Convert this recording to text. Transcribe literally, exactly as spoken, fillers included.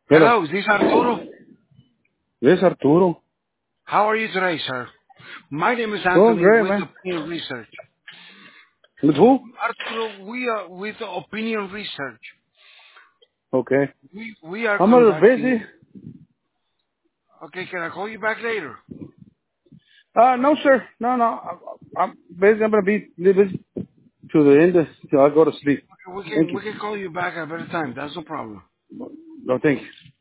Hello. Hello, is this Arturo? Yes, Arturo. How are you today, sir? My name is Doing Anthony great, with man. Opinion Research. With who? Arturo, we are with Opinion Research. Okay. We we are I'm a little busy. conducting. Okay, can I call you back later? Uh, no, sir. No, no. I'm, I'm busy. I'm going to be little busy to the end of, till I go to sleep. Okay, we Thank can you. we can call you back at a better time. That's no problem. No, thank you.